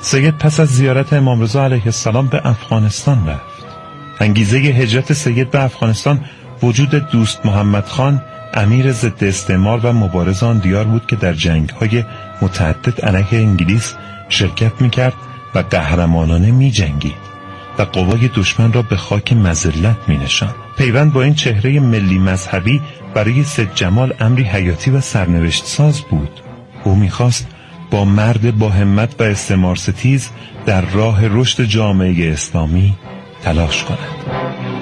سید پس از زیارت امام رضا علیه السلام به افغانستان رفت. انگیزه هجرت سید به افغانستان وجود دوست محمد خان، امیر ضد استعمار و مبارز آن دیار بود که در جنگ‌های متعدد علیه انگلیس شرکت می‌کرد و قهرمانانه می‌جنگید و قوای دشمن را به خاک مذلت می‌نشاند. پیوند با این چهره ملی مذهبی برای سید جمال امری حیاتی و سرنوشت ساز بود. او می‌خواست با مرد با همت و استعمار ستیز در راه رشد جامعه اسلامی تلاش کند.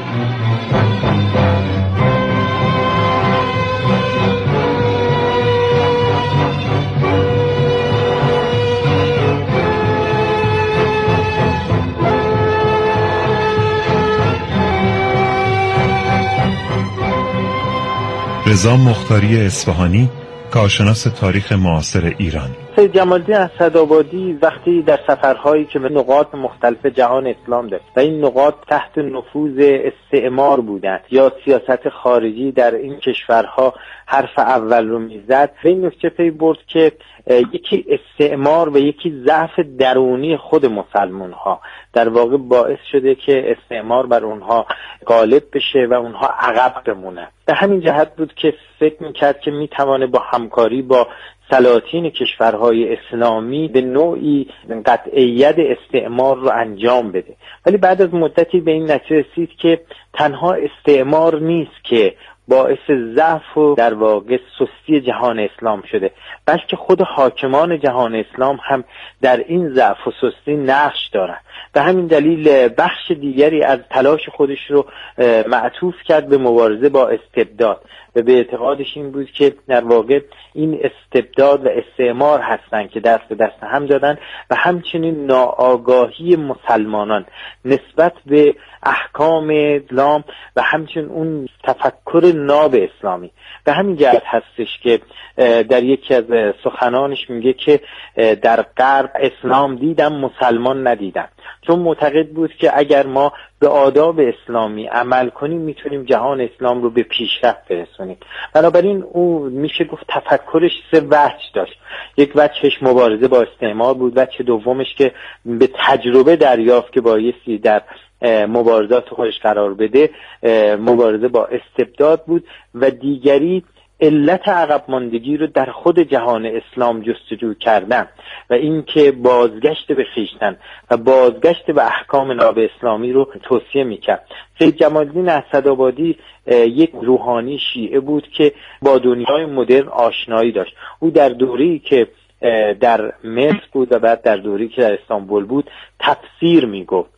رضا مختاری اصفهانی، کارشناس تاریخ معاصر ایران. سید جمال‌الدین اسدآبادی وقتی در سفرهایی که به نقاط مختلف جهان اسلام داشت و این نقاط تحت نفوذ استعمار بودند یا سیاست خارجی در این کشورها حرف اول رو میزد، به این نکته پی برد که یکی استعمار و یکی ضعف درونی خود مسلمان ها در واقع باعث شده که استعمار بر اونها غالب بشه و اونها عقب بمونه. به همین جهت بود که فکر میکرد که میتوانه با همکاری با سلاطین کشورهای اسلامی به نوعی قطعیت استعمار رو انجام بده. ولی بعد از مدتی به این نتیجه رسید که تنها استعمار نیست که باعث ضعف و در واقع سستی جهان اسلام شده، بلکه خود حاکمان جهان اسلام هم در این ضعف و سستی نقش دارند. به همین دلیل بخش دیگری از تلاش خودش رو معطوف کرد به مبارزه با استبداد و به اعتقادش این بود که در واقع این استبداد و استعمار هستند که دست به دست هم دادن و همچنین ناآگاهی مسلمانان نسبت به احکام اسلام و همچنین اون تفکر ناب اسلامی. به همین جهت هستش که در یکی از سخنانش میگه که در غرب اسلام دیدم مسلمان ندیدم، چون معتقد بود که اگر ما به آداب اسلامی عمل کنیم میتونیم جهان اسلام رو به پیشرفت برسونیم. بنابراین او میشه گفت تفکرش سه وجه داشت. یک وجهش مبارزه با استعمار بود، وجه دومش که به تجربه دریافت که بایستی در مبارزات خودش قرار بده مبارزه با استبداد بود و دیگری علت عقب ماندگی رو در خود جهان اسلام جستجو کردن و اینکه بازگشت به خویشتن و بازگشت به احکام ناب اسلامی رو توصیه میکرد. سید جمال‌الدین اسدآبادی یک روحانی شیعه بود که با دنیای مدرن آشنایی داشت. او در دوره‌ای که در مصر بود و بعد در دوره‌ای که در استانبول بود تفسیر میگفت،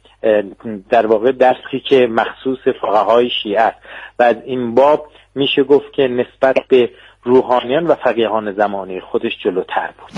در واقع درسی که مخصوص فقهای شیعه است و از این باب میشه گفت که نسبت به روحانیان و فقیهان زمانه خودش جلوتر بود.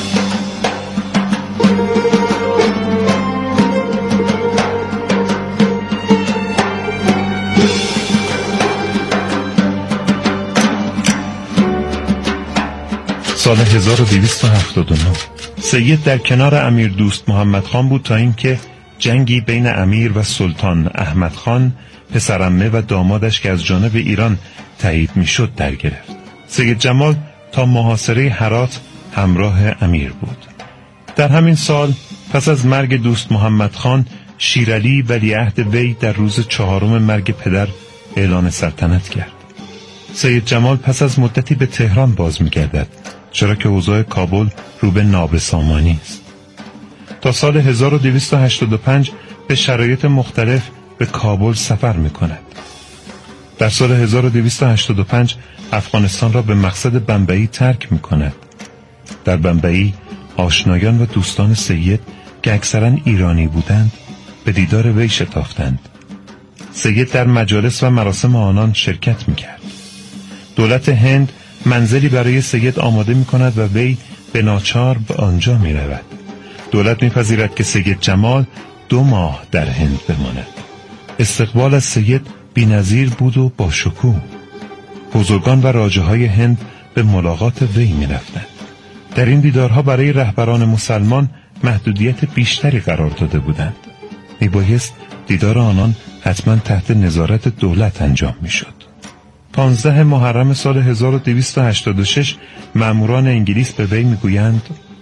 سال 1279 سید در کنار امیر دوست محمد خان بود تا اینکه جنگی بین امیر و سلطان احمد خان پسرعمه و دامادش که از جانب ایران تایید میشد در گرفت. سید جمال تا محاصره هرات همراه امیر بود. در همین سال پس از مرگ دوست محمد خان، شیرعلی ولیعهد وی در روز 4 مرگ پدر اعلان سلطنت کرد. سید جمال پس از مدتی به تهران باز می‌گردد، چرا که اوضاع کابل رو به نابسامانی است. تا سال 1285 به شرایط مختلف به کابل سفر می‌کند. در سال 1285 افغانستان را به مقصد بمبئی ترک می‌کند. در بمبئی آشنایان و دوستان سید که اکثراً ایرانی بودند به دیدار وی شتافتند. سید در مجالس و مراسم آنان شرکت می‌کرد. دولت هند منزلی برای سید آماده می‌کند و وی به ناچار به آنجا می‌رود. دولت می‌پذیرد که سید جمال 2 ماه در هند بماند. استقبال از سید بی‌نظیر بود و با شکوه. بزرگان و راجه‌های هند به ملاقات وی می‌رفتند. در این دیدارها برای رهبران مسلمان محدودیت بیشتری قرار داده بودند. میبایست دیدار آنان حتما تحت نظارت دولت انجام میشد. 15 محرم سال 1286 ماموران انگلیس به وی میگویند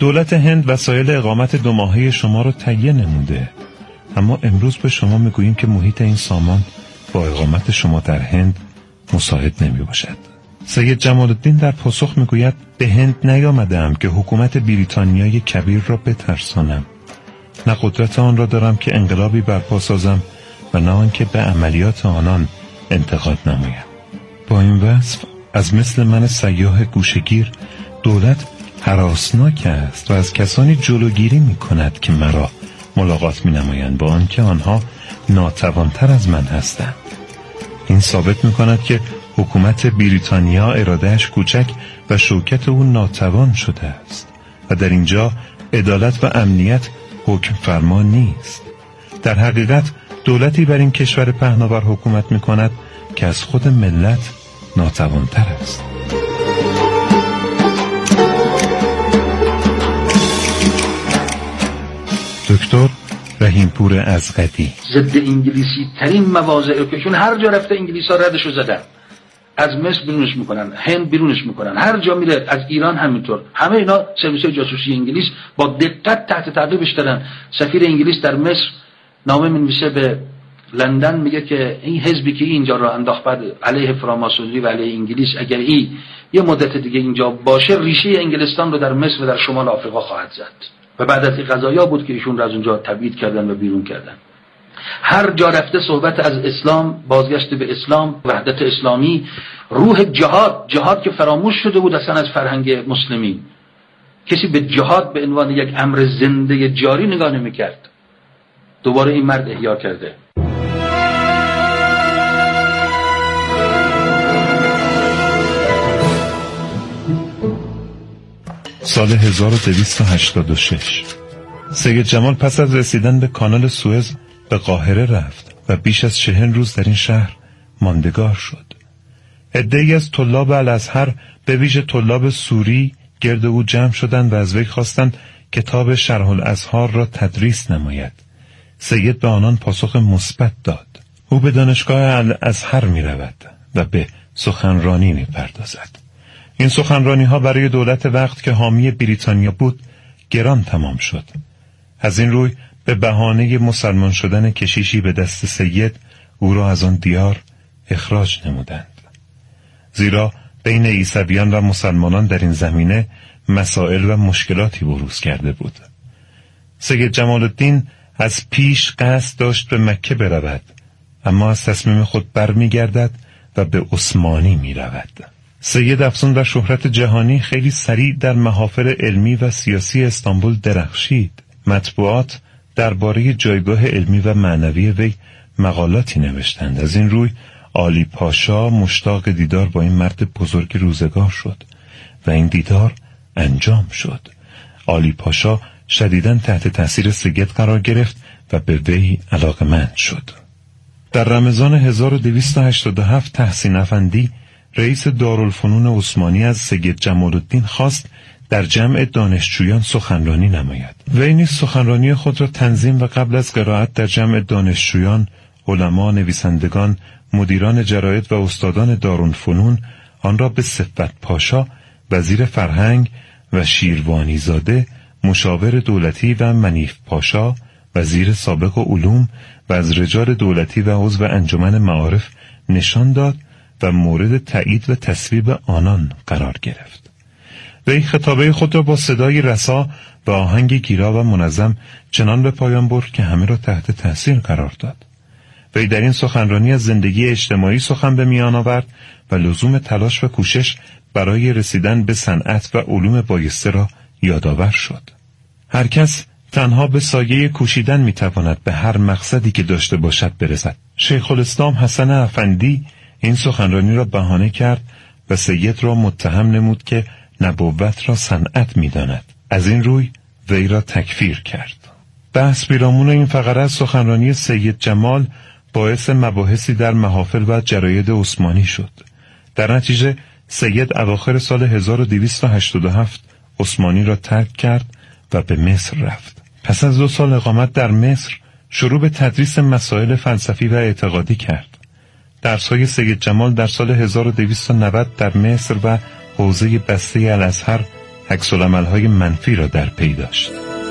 دولت هند وسایل اقامت 2 ماهه شما را تهیه نموده، اما امروز به شما میگوییم که محیط این سامان با اقامت شما در هند مساعد نمی باشد. سید جمال الدین در پاسخ میگوید به هند نیامدم که حکومت بریتانیای کبیر را بترسانم. نه قدرت آن را دارم که انقلابی برپا سازم و نه آنکه به عملیات آنان انتقاد نمایم. با این وصف از مثل من سیاح گوشه‌گیر دولت هراسناک است و از کسانی جلوگیری می کند که مرا ملاقات می نمایند با آنکه آنها ناتوانتر از من هستند. این ثابت می کند که حکومت بریتانیا ارادهش کوچک و شوکت او ناتوان شده است و در اینجا عدالت و امنیت حکم فرما نیست. در حقیقت دولتی بر این کشور پهناور حکومت می کند که از خود ملت ناتوانتر است. دکتر رحیمپور ازغدی: ضد انگلیسی ترین مواضع که چون هر جا رفته انگلیس ها ردشو زدن، از مصر بیرونش میکنن، هند بیرونش میکنن، هر جا میره، از ایران همینطور. همه اینا سرویس جاسوسی انگلیس با دقت تحت تعقیبش دارن. سفیر انگلیس در مصر نامه می‌نویسه به لندن، میگه که این حزبی که اینجا را انداخت بعد علیه فراماسونری و علیه انگلیس، اگر این یه مدت دیگه اینجا باشه ریشه انگلستان رو در مصر و در شمال آفریقا خواهد زد. و بعد از این قضایا بود که ایشون را از اونجا تبعید کردن و بیرون کردن. هر جا رفته صحبت از اسلام، بازگشت به اسلام، وحدت اسلامی، روح جهاد که فراموش شده بود اصلا از فرهنگ مسلمین. کسی به جهاد به عنوان یک امر زنده جاری نگاه نمی‌کرد. دوباره این مرد احیا کرده. سال 1286 سید جمال پس از رسیدن به کانال سوئز به قاهره رفت و بیش از 40 روز در این شهر ماندگار شد. عده‌ای از طلاب الازهر به ویژه طلاب سوری گرد او جمع شدند و از وی خواستند کتاب شرح الازهار را تدریس نماید. سید به آنان پاسخ مثبت داد. او به دانشگاه الازهر می رود و به سخنرانی می پردازد. این سخنرانی ها برای دولت وقت که حامی بریتانیا بود گران تمام شد. از این روی به بهانه مسلمان شدن کشیشی به دست سید او را از آن دیار اخراج نمودند. زیرا بین عیسویان و مسلمانان در این زمینه مسائل و مشکلاتی بروز کرده بود. سید جمال الدین از پیش قصد داشت به مکه برود، اما از تصمیم خود برمی گردد و به عثمانی می رود. سید افزون بر شهرت جهانی خیلی سریع در محافل علمی و سیاسی استانبول درخشید. مطبوعات درباره جایگاه علمی و معنوی وی مقالاتی نوشتند. از این روی عالی پاشا مشتاق دیدار با این مرد بزرگ روزگار شد و این دیدار انجام شد. عالی پاشا شدیداً تحت تاثیر سید قرار گرفت و به وی علاقمند شد. در رمضان 1287 تحسین افندی رئیس دارالفنون عثمانی از سید جمال الدین خواست در جمع دانشجویان سخنرانی نماید. وی نیز سخنرانی خود را تنظیم و قبل از قرائت در جمع دانشجویان، علما، نویسندگان، مدیران جراید و استادان دارالفنون آن را به صفت پاشا وزیر فرهنگ و شیروانی زاده مشاور دولتی و منیف پاشا وزیر سابق علوم و از رجال دولتی و عضو انجمن معارف نشان داد و مورد تایید و تصویب آنان قرار گرفت. وی خطابه خود را با صدای رسا و آهنگ گیرا و منظم چنان به پایان برد که همه را تحت تاثیر قرار داد. وی در این سخنرانی از زندگی اجتماعی سخن به میان آورد و لزوم تلاش و کوشش برای رسیدن به صنعت و علوم بایسته را یادآور شد. هر کس تنها به سایه کوشیدن میتواند به هر مقصدی که داشته باشد برسد. شیخ الاسلام حسن افندی این سخنرانی را بهانه کرد و سید را متهم نمود که نبوت را صنعت می‌داند. از این روی وی را تکفیر کرد. بحث پیرامون این فقره از سخنرانی سید جمال باعث مباحثی در محافل و جراید عثمانی شد. در نتیجه سید اواخر سال 1287 عثمانی را ترک کرد و به مصر رفت. پس از 2 سال اقامت در مصر شروع به تدریس مسائل فلسفی و اعتقادی کرد. درس‌های سید جمال در سال 1290 در مصر و حوزه بسته الازهر عکس‌العمل‌های منفی را در پی داشت.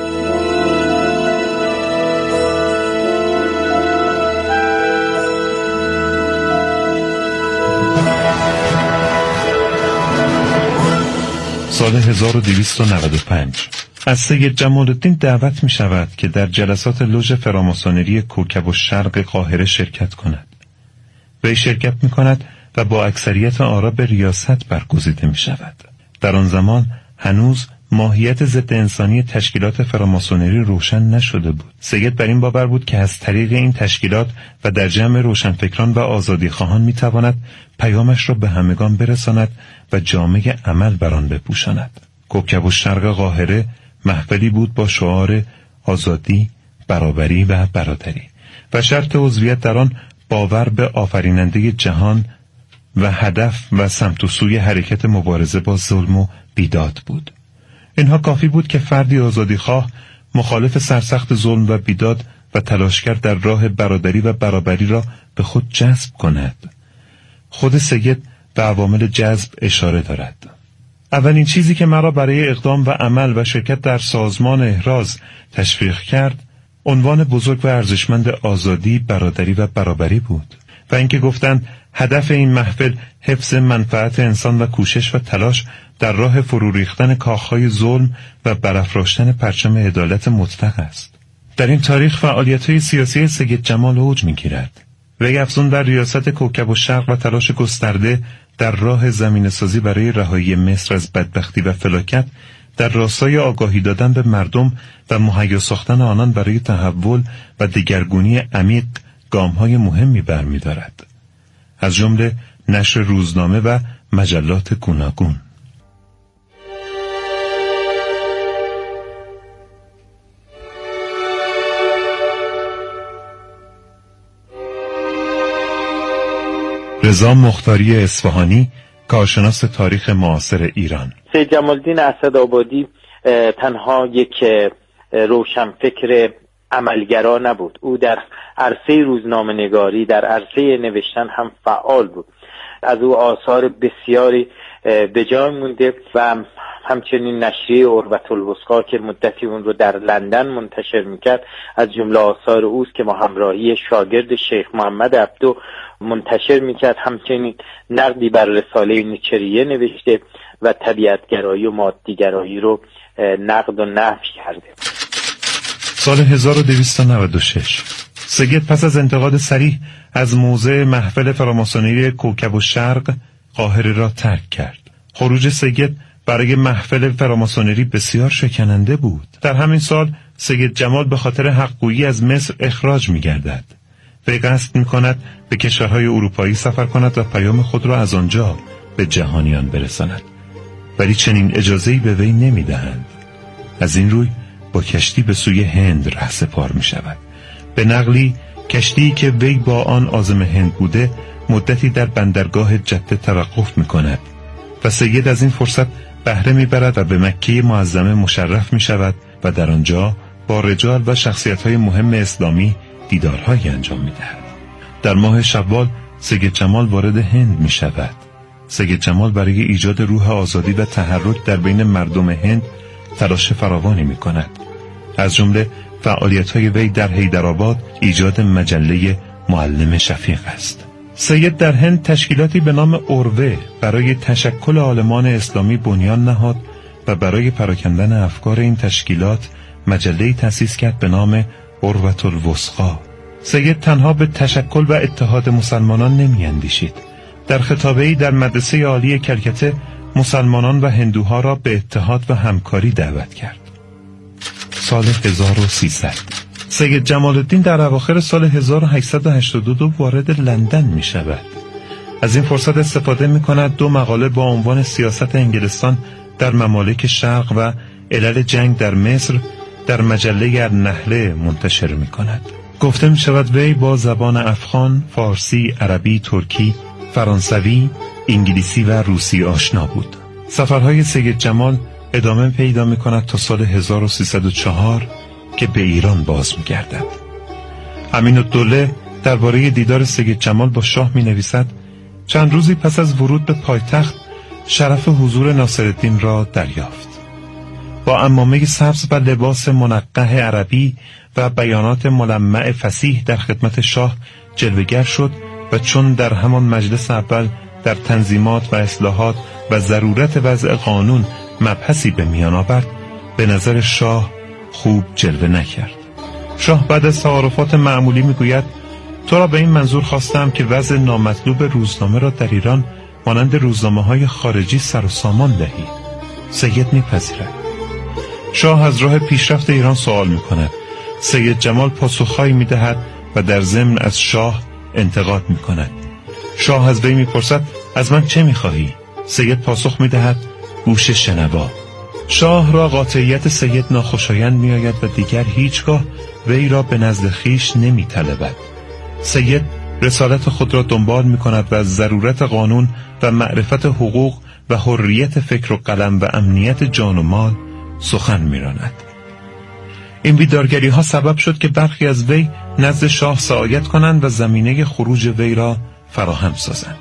سال 1295 از سید جمال الدین دعوت می شود که در جلسات لوژ فراماسونری کوکب الشرق قاهره شرکت کند. وی شرکت می کند و با اکثریت آرا به ریاست برگزیده می شود. در آن زمان هنوز ماهیت ضد انسانی تشکیلات فراماسونری روشن نشده بود. سید بر این باور بود که از طریق این تشکیلات و در جمع روشنفکران و آزادیخواهان می تواند پیامش را به همگان برساند و جامعه عمل بر آن بپوشاند. کوکب الشرق قاهره محفلی بود با شعار آزادی، برابری و برادری و شرط عضویت در آن باور به آفریننده جهان و هدف و سمت و سوی حرکت مبارزه با ظلم و بیداد بود. اینها کافی بود که فردی آزادیخواه مخالف سرسخت ظلم و بیداد و تلاشگر در راه برادری و برابری را به خود جذب کند. خود سید به عوامل جذب اشاره دارد. اولین چیزی که مرا برای اقدام و عمل و شرکت در سازمان احراز تشویق کرد، عنوان بزرگ و ارزشمند آزادی، برادری و برابری بود و اینکه گفتند هدف این محفل حفظ منفعت انسان و کوشش و تلاش در راه فرو ریختن کاخهای ظلم و برافراشتن پرچم عدالت مطلق است. در این تاریخ فعالیت‌های سیاسی سید جمال اوج می‌گیرد. وی افزون بر ریاست کوکب الشرق و تلاش گسترده در راه زمینه‌سازی برای رهایی مصر از بدبختی و فلاکت در راستای آگاهی دادن به مردم و مهیا ساختن آنان برای تحول و دگرگونی عمیق گام‌های مهمی برمی‌دارد، از جمله نشر روزنامه و مجلات گوناگون. رضا مختاری اصفهانی، کارشناس تاریخ معاصر ایران. سید جمال الدین اسدآبادی تنها یک روشنفکر عملگرا نبود. او در عرصه روزنامه‌نگاری، در عرصه نوشتن هم فعال بود. از او آثار بسیاری به جای مونده و همچنین نشریه اروةالوثقی که مدتی اون رو در لندن منتشر میکرد از جمله آثار اوست که با همراهی شاگرد شیخ محمد عبدو منتشر میکرد. همچنین نقدی بر رساله نیچریه نوشته و طبیعتگرایی و مادیگرایی رو نقد و نفی کرده. سال 1296 سید پس از انتقاد صریح از موضع محفل فراماسونری کوکب الشرق قاهره را ترک کرد. خروج سید برای محفل فراماسونری بسیار شکننده بود. در همین سال سید جمال به خاطر حقگویی از مصر اخراج می‌گردد. وی قصد می‌کند به کشورهای اروپایی سفر کند و پیام خود را از آنجا به جهانیان برساند، ولی چنین اجازه‌ای به وی نمی‌دهند. از این روی با کشتی به سوی هند رهسپار می‌شود. به نقلی کشتی که وی با آن عازم هند بوده مدتی در بندرگاه جده توقف می‌کند و سید از این فرصت بهره می‌برد و به مکه معظمه مشرف می‌شود و در آنجا با رجال و شخصیت‌های مهم اسلامی دیدارهایی انجام می‌دهد. در ماه شوال سید جمال وارد هند می‌شود. سید جمال برای ایجاد روح آزادی و تحرک در بین مردم هند تلاش فراوانی می‌کند. از جمله فعالیت‌های وی در حیدرآباد ایجاد مجله معلم شفیق است. سید در هند تشکیلاتی به نام اوروه برای تشکل عالمان اسلامی بنیان نهاد و برای پراکندن افکار این تشکیلات مجله‌ای تأسیس کرد به نام اروةالوثقی. سید تنها به تشکل و اتحاد مسلمانان نمی‌اندیشید. در خطابه‌ای در مدرسه عالی کلکته مسلمانان و هندوها را به اتحاد و همکاری دعوت کرد. سال 1300 سید جمال الدین در اواخر سال 1882 وارد لندن می شود. از این فرصت استفاده می کند 2 مقاله با عنوان سیاست انگلستان در ممالک شرق و علل جنگ در مصر در مجله النحله منتشر می کند. گفته می شود وی با زبان افغان، فارسی، عربی، ترکی، فرانسوی، انگلیسی و روسی آشنا بود. سفرهای سید جمال ادامه پیدا می کند تا سال 1304 که به ایران باز می گردد. امین الدوله درباره دیدار سید جمال با شاه می نویسد چند روزی پس از ورود به پایتخت شرف حضور ناصرالدین را دریافت. با عمامه سبز و لباس منقح عربی و بیانات ملمع فصیح در خدمت شاه جلوه‌گر شد و چون در همان مجلس اول در تنظیمات و اصلاحات و ضرورت وضع قانون مبحثی به میان آورد، به نظر شاه خوب جلوه نکرد. شاه بعد از تعارفات معمولی میگوید تو را به این منظور خواستم که وضع نامطلوب روزنامه را در ایران مانند روزنامه‌های خارجی سر و سامان دهی. سید میپذیرد. شاه از راه پیشرفت ایران سوال میکند. سید جمال پاسخهایی میدهد و در ضمن از شاه انتقاد میکند. شاه از وی میپرسد از من چه میخواهی؟ سید پاسخ میدهد گوش شنوا. شاه را قاطعیت سید ناخوشایند میآید و دیگر هیچگاه وی را به نزد خویش نمیطلبد. سید رسالت خود را دنبال میکند و از ضرورت قانون و معرفت حقوق و حریت فکر و قلم و امنیت جان و مال سخن میراند. این بیدارگری ها سبب شد که برخی از وی نزد شاه سعایت کنند و زمینه خروج وی را فراهم سازند.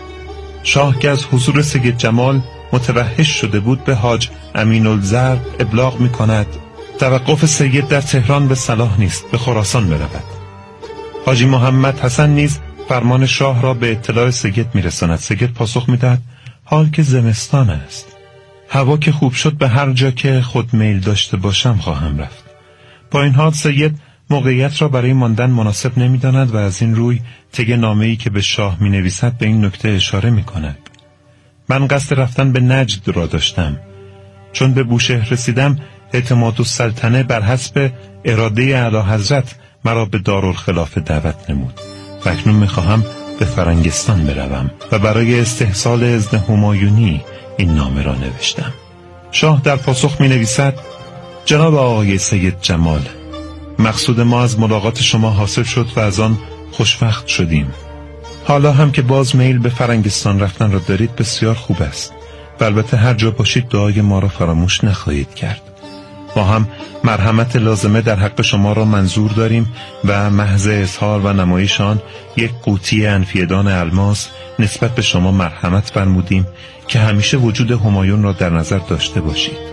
شاه که از حضور سید جمال متوحش شده بود به حاج امین الضرب ابلاغ می کند توقف سید در تهران به صلاح نیست، به خراسان برود. حاجی محمد حسن نیز فرمان شاه را به اطلاع سید می رساند. سید پاسخ می دهد حال که زمستان است، هوا که خوب شد به هر جا که خود میل داشته باشم خواهم رفت. با این حال سید موقعیت را برای ماندن مناسب نمی داند و از این روی طی نامه‌ای که به شاه می نویسد به این نکته اشاره می کند. من قصد رفتن به نجد را داشتم. چون به بوشهر رسیدم اعتمادالسلطنه بر حسب اراده اعلی حضرت مرا به دارالخلافه دعوت نمود و اکنون می خواهم به فرنگستان بروم و برای استحصال اذن همایونی این نامه را نوشتم. شاه در پاسخ می نویسد جناب آقای سید جمال، مقصود ما از ملاقات شما حاصل شد و از آن خوشوقت شدیم. حالا هم که باز میل به فرنگستان رفتن را دارید بسیار خوب است و البته هر جا باشید دعای ما را فراموش نخواهید کرد. ما هم مرحمت لازمه در حق شما را منظور داریم و محض اظهار و نمایش آن یک قوطی انفیدان الماس نسبت به شما مرحمت فرمودیم که همیشه وجود همایون را در نظر داشته باشید.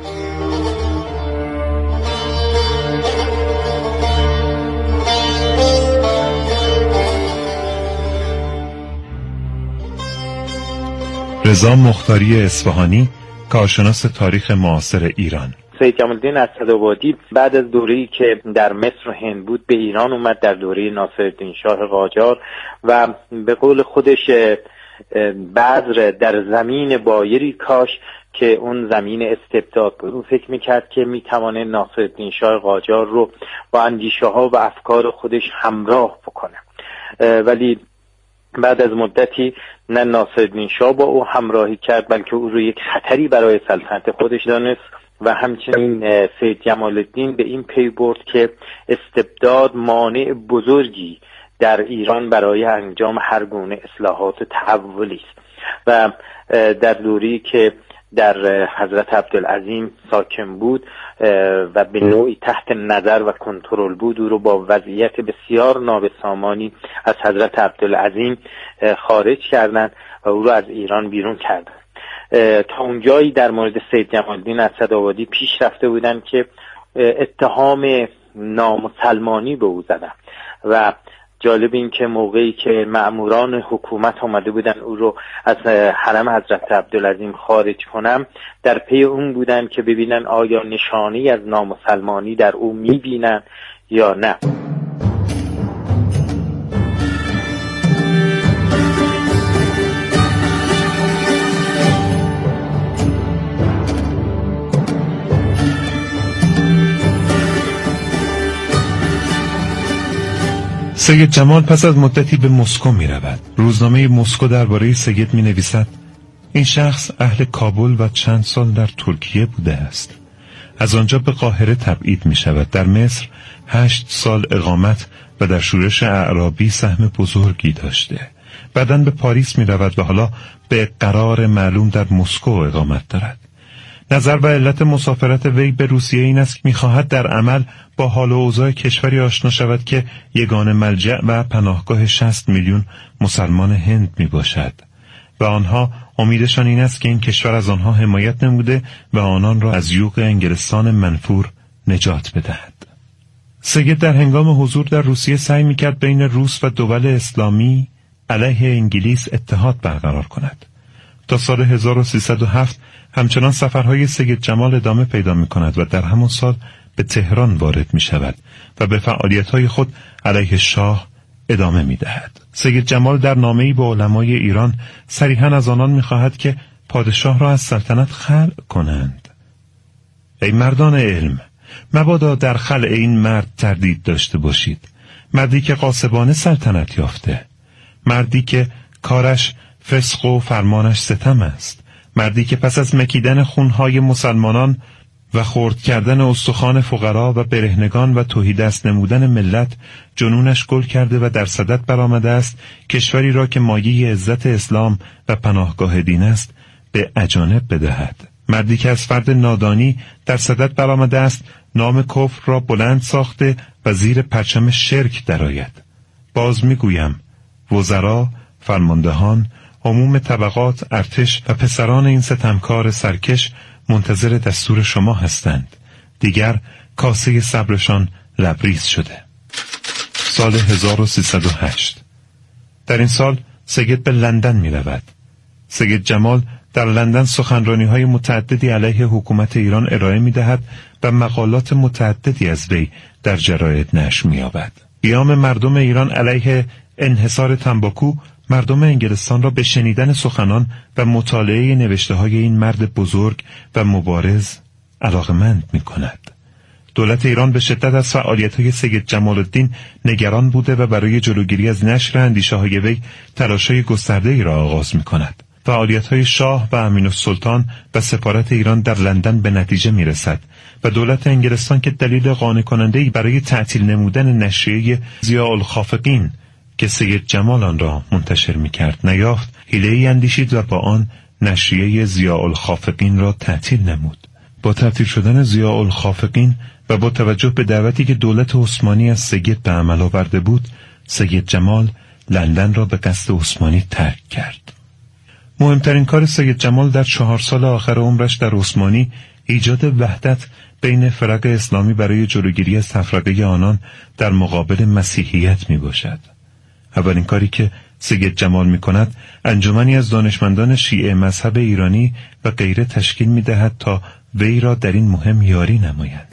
رضا مختاری اصفهانی، کارشناس تاریخ معاصر ایران. سید جمال الدین اسدآبادی بعد از دوره‌ای که در مصر و هند بود به ایران اومد در دوره ناصرالدین شاه قاجار و به قول خودش بذر در زمین بایری کاش که اون زمین استبداد بود. اون فکر میکرد که میتوانه ناصرالدین شاه قاجار رو با اندیشه ها و افکار خودش همراه بکنه، ولی بعد از مدتی نه ناصرالدین شاه با او همراهی کرد بلکه او رو یک خطری برای سلطنت خودش دانست و همچنین سید جمال الدین به این پی برد که استبداد مانع بزرگی در ایران برای انجام هر گونه اصلاحات و تحولی است و در دوری که در حضرت عبدالعظیم ساکن بود و به نوعی تحت نظر و کنترل بود، او رو با وضعیت بسیار نابسامانی از حضرت عبدالعظیم خارج کردند و او رو از ایران بیرون کردند. تا اونجایی در مورد سید جمال الدین اسدآبادی پیش رفته بودند که اتهام نامسلمانی به او زدند و جالب این که موقعی که مأموران حکومت آمده بودن او رو از حرم حضرت عبدالعظیم خارج کنم در پی اون بودن که ببینن آیا نشانی از نامسلمانی در او میبینن یا نه. سید جمال پس از مدتی به مسکو می رود. روزنامه مسکو درباره سید می نویسد این شخص اهل کابل و چند سال در ترکیه بوده است. از آنجا به قاهره تبعید می شود. در مصر 8 سال اقامت و در شورش اعرابی سهم بزرگی داشته. بعداً به پاریس می رود و حالا به قرار معلوم در مسکو اقامت دارد. نظر و علت مسافرت وی به روسیه این است که می‌خواهد در عمل با حال و اوضاع کشوری آشنا شود که یگانه ملجأ و پناهگاه 60 میلیون مسلمان هند میباشد و آنها امیدشان این است که این کشور از آنها حمایت نموده و آنان را از یوغ انگلستان منفور نجات بدهد. سید در هنگام حضور در روسیه سعی می‌کرد بین روس و دول اسلامی علیه انگلیس اتحاد برقرار کند. تا سال 1307 همچنان سفرهای سید جمال ادامه پیدا می‌کند و در همان سال به تهران وارد می‌شود و به فعالیت‌های خود علیه شاه ادامه می‌دهد. سید جمال در نامه‌ای به علمای ایران صریحاً از آنان می‌خواهد که پادشاه را از سلطنت خلع کنند. ای مردان علم، مبادا در خلع این مرد تردید داشته باشید. مردی که غاصبانه سلطنت یافته، مردی که کارش فسق و فرمانش ستم است، مردی که پس از مکیدن خونهای مسلمانان و خرد کردن استخوان فقرا و برهنگان و تهیدست نمودن ملت جنونش گل کرده و در صدد برآمده است کشوری را که مایه عزت اسلام و پناهگاه دین است به اجانب بدهد. مردی که از فرد نادانی در صدد برآمده است نام کفر را بلند ساخته و زیر پرچم شرک درآید. باز میگویم وزرا، فرماندهان، عموم طبقات، ارتش و پسران این ستمکار سرکش منتظر دستور شما هستند. دیگر کاسه صبرشان لبریز شده. سال 1308 در این سال سید به لندن می رود. سید جمال در لندن سخنرانی‌های متعددی علیه حکومت ایران ارائه می‌دهد و مقالات متعددی از وی در جراید نشر می‌یابد. قیام مردم ایران علیه انحصار تنباکو مردم انگلستان را به شنیدن سخنان و مطالعه نوشته‌های این مرد بزرگ و مبارز علاقه‌مند می‌کند. دولت ایران به شدت از فعالیت‌های سید جمال الدین نگران بوده و برای جلوگیری از نشر اندیشه‌های وی تلاش‌های گسترده‌ای را آغاز می‌کند. فعالیت‌های شاه و امین‌السلطان و سفارت ایران در لندن به نتیجه می‌رسد و دولت انگلستان که دلیل قانع کننده‌ای برای تعطیل نمودن نشریه ضیاءالخافقین که سید جمال آن را منتشر می‌کرد نیافت، حیله‌ای اندیشید و با آن نشریه ضیاءالخافقین را تعطیل نمود. با تعطیل شدن ضیاءالخافقین و با توجه به دعوتی که دولت عثمانی از سید به عمل آورده بود، سید جمال لندن را به قصد عثمانی ترک کرد. مهمترین کار سید جمال در 4 سال آخر عمرش در عثمانی ایجاد وحدت بین فرق اسلامی برای جلوگیری از تفرقه آنان در مقابل مسیحیت می باشد. اولین کاری که سید جمال می کند انجمنی از دانشمندان شیعه مذهب ایرانی و غیره تشکیل می دهد تا وی را در این مهم یاری نمایند.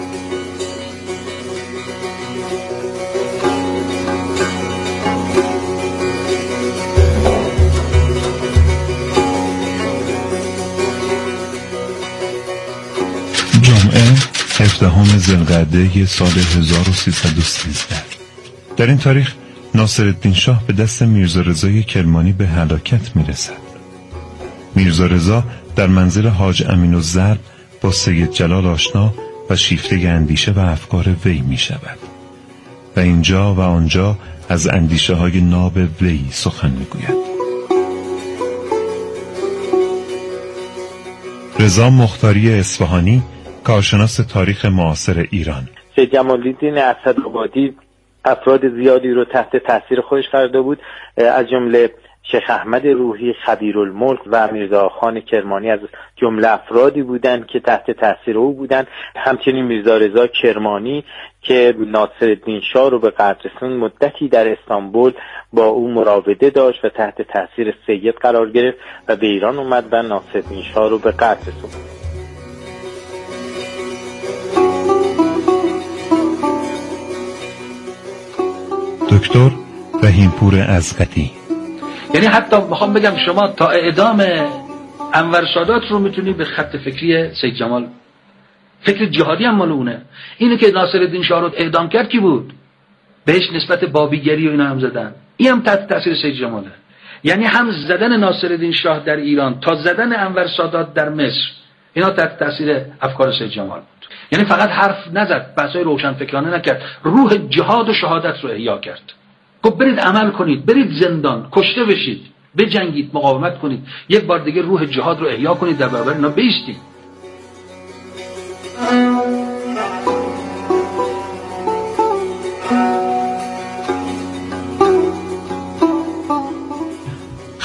جمعه 17 ذوالقعده سال 1313. در این تاریخ ناصرالدین شاه به دست میرزا رضای کرمانی به هلاکت میرسد. میرزا رضا در منزل حاج امین‌الضرب با سید جلال آشنا و شیفته اندیشه و افکار وی می شود و اینجا و آنجا از اندیشه های ناب وی سخن می گوید. رضا مختاری اصفهانی، کارشناس تاریخ معاصر ایران. سید جمال الدین اسدآبادی افراد زیادی رو تحت تاثیر خودش قرار بود، از جمله شیخ احمد روحی، خبیرالملک و میرزا خان کرمانی از جمله افرادی بودند که تحت تاثیر او بودند. همچنین میرزا رضا کرمانی که ناصرالدین شاه رو به قتل رسوند مدتی در استانبول با او مراوده داشت و تحت تاثیر سید قرار گرفت و به ایران اومد و ناصرالدین شاه رو به قتل رسوند. دکتر رحیمپور ازغدی. یعنی حتی میخوام بگم شما تا اعدام انور سادات رو میتونی به خط فکری سید جمال، فکر جهادی هم مال اونه. اینه که ناصرالدین شاه رو اعدام کرد کی بود؟ بهش نسبت بابیگری و اینا هم زدن. این هم تحت تاثیر سید جماله. یعنی هم زدن ناصرالدین شاه در ایران تا زدن انور سادات در مصر، اینا تحت تاثیر افکار سید جمال بود. یعنی فقط حرف نزد، بحثای روشنفکرانه نکرد، روح جهاد و شهادت رو احیا کرد. گفت برید عمل کنید، برید زندان، کشته بشید، بجنگید، مقاومت کنید، یک بار دیگه روح جهاد رو احیا کنید، در برابر اینا بایستید.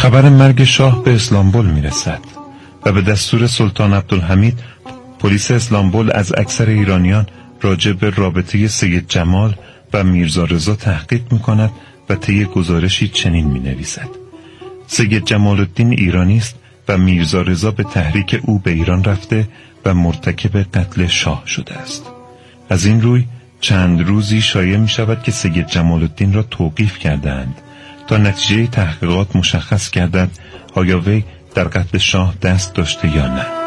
خبر مرگ شاه به اسلامبول میرسد و به دستور سلطان عبدالحمید پلیس اسلامبول از اکثر ایرانیان راجع به رابطه سید جمال و میرزا رضا تحقیق میکند و طی گزارشی چنین مینویسد: سید جمال الدین ایرانی است و میرزا رضا به تحریک او به ایران رفته و مرتکب قتل شاه شده است. از این روی چند روزی شایع می شود که سید جمال الدین را توقیف کردند تا نتیجه تحقیقات مشخص گردد آیا وی در قتل شاه دست داشته یا نه.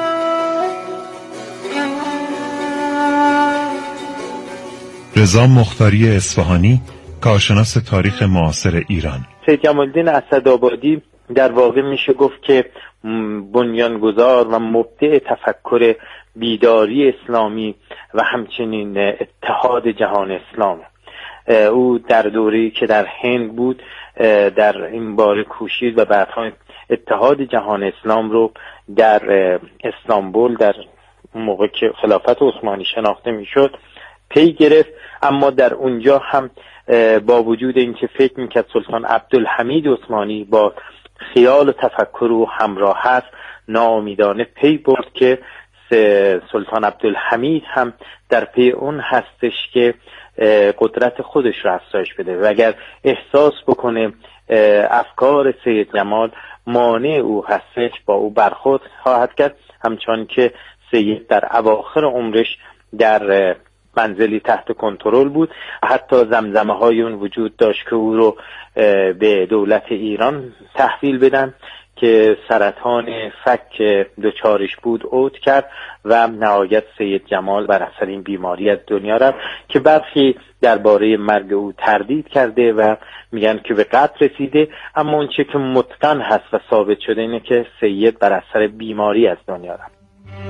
رضا مختاری اصفهانی، کارشناس تاریخ معاصر ایران: سید جمال الدین اسدآبادی در واقع میشه گفت که بنیانگذار و مبدع تفکر بیداری اسلامی و همچنین اتحاد جهان اسلام. او در دوره‌ای که در هند بود در این باره کوشید و بعدها اتحاد جهان اسلام رو در استانبول در موقع که خلافت عثمانی شناخته میشد پی گرفت، اما در اونجا هم با وجود اینکه فکر میکرد سلطان عبدالحمید عثمانی با خیال و تفکر او همراه هست، ناامیدانه پی برد که سلطان عبدالحمید هم در پی اون هستش که قدرت خودش را افزایش بده و اگر احساس بکنه افکار سید جمال مانع او هستش با او برخورد خواهد کرد، همچنان که سید در اواخر عمرش در منزلی تحت کنترل بود. حتی زمزمه های اون وجود داشت که او رو به دولت ایران تحویل بدن که سرطان فک دچارش بود عود کرد و نهایت سید جمال بر اثر این بیماری از دنیا رفت که برخی درباره مرگ او تردید کرده و میگن که به قتل رسیده، اما اون چه که متقن هست و ثابت شده اینه که سید بر اثر بیماری از دنیا رفت.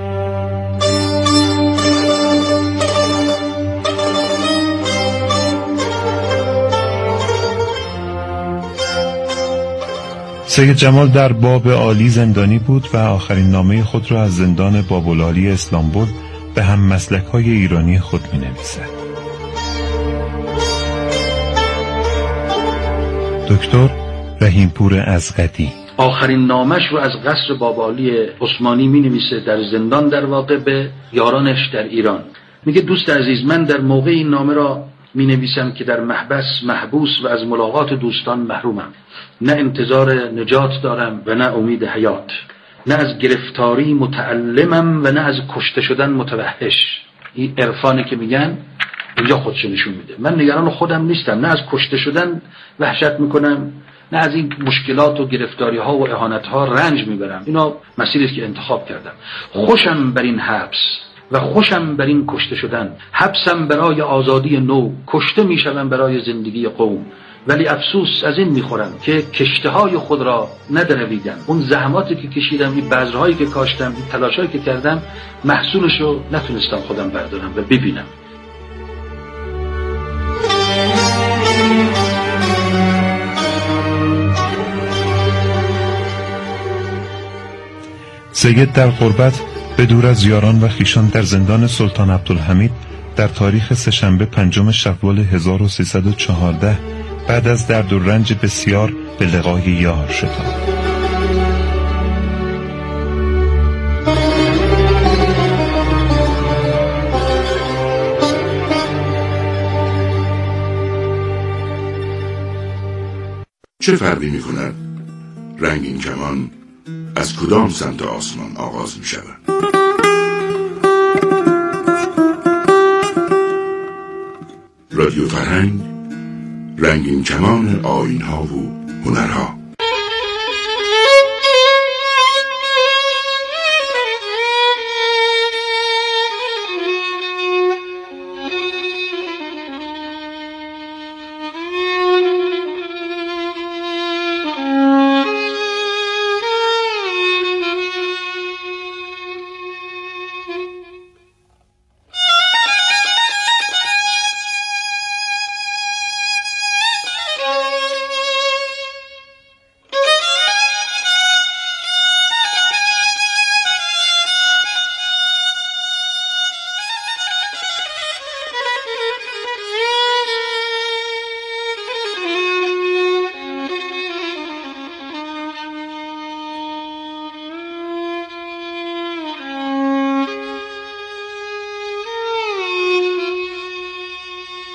سید جمال در باب عالی زندانی بود و آخرین نامه خود را از زندان بابالعالی اسلامبول به هم مسلک‌های ایرانی خود می‌نویسد. دکتر رحیمپور ازغدی آخرین نامش رو از قصر بابالعالی عثمانی می‌نویسه، در زندان در واقع به یارانش در ایران. میگه دوست عزیز، من در موقع این نامه را می نویسم که در محبوس و از ملاقات دوستان محرومم. نه انتظار نجات دارم و نه امید حیات. نه از گرفتاری متألمم و نه از کشته شدن متوحش. این عرفانی که میگن اینجا خودش نشون میده. من نگران خودم نیستم، نه از کشته شدن وحشت میکنم، نه از این مشکلات و گرفتاری ها و اهانت ها رنج میبرم. اینا مسیری است که انتخاب کردم. خوشم بر این حبس و خوشم بر این کشته شدن. حبسم برای آزادی نو، کشته میشوم برای زندگی قوم. ولی افسوس از این میخورم که کشته های خود را ندرویدم. اون زحماتی که کشیدم، این بذرهایی که کاشتم، این تلاشایی که کردم، محصولش رو نتونستم خودم بردارم و ببینم. سید در غربت به دور از یاران و خیشان در زندان سلطان عبدالحمید در تاریخ سه‌شنبه 5 شوال 1314 بعد از درد و رنج بسیار به لقای یار شتافت. چه فرقی می کند رنگین کمان از کدام سمت آسمان آغاز می شود؟ رادیو فرهنگ، رنگین کمان آیین‌ها و هنرها.